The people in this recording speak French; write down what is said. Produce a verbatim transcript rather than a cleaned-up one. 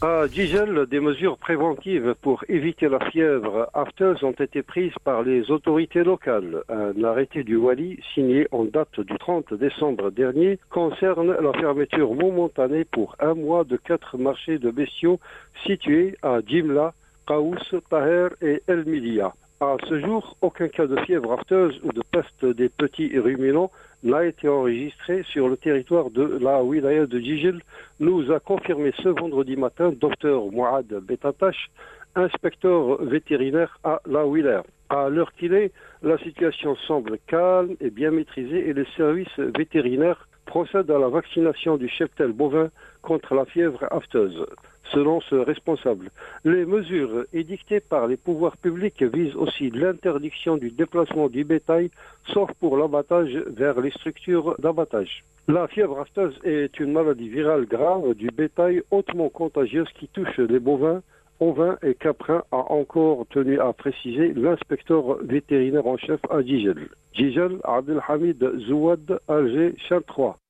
À Gigel, des mesures préventives pour éviter la fièvre afteuse ont été prises par les autorités locales. Un arrêté du Wali, signé en date du trente décembre dernier, concerne la fermeture momentanée pour un mois de quatre marchés de bestiaux situés à Djimla, Qaous, Taher et El Milia. À ce jour, aucun cas de fièvre afteuse ou de peste des petits ruminants n'a été enregistré sur le territoire de la wilaya de Gigel, nous a confirmé ce vendredi matin Dr Mouad Betatash, inspecteur vétérinaire à la wilaya. À l'heure qu'il est, la situation semble calme et bien maîtrisée et les services vétérinaires procèdent à la vaccination du cheptel bovin contre la fièvre afteuse. Selon ce responsable, les mesures édictées par les pouvoirs publics visent aussi l'interdiction du déplacement du bétail, sauf pour l'abattage vers les structures d'abattage. La fièvre afteuse est une maladie virale grave du bétail hautement contagieuse qui touche les bovins, ovins et caprins, a encore tenu à préciser l'inspecteur vétérinaire en chef à Gigel. Gigel, Abdelhamid Zouad, Alger, Chant trois.